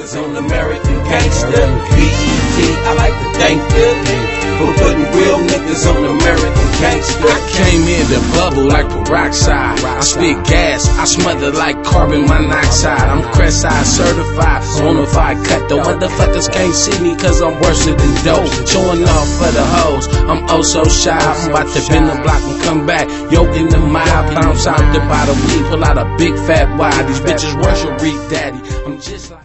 niggas on American Gangster. BET, I like to thank you for putting real niggas on American Gangster. I came in the bubble like peroxide. I spit gas, I smother like carbon monoxide. I'm Crestside certified, bonafide cut. The motherfuckers can't see me cause I'm worse than dope. Showing off for the hoes, I'm oh so shy. I'm about to bend the block and come back. Yo, in the mob, bounce out the bottom. We pull out a big fat wad. These bitches worship Reed Daddy. I'm just like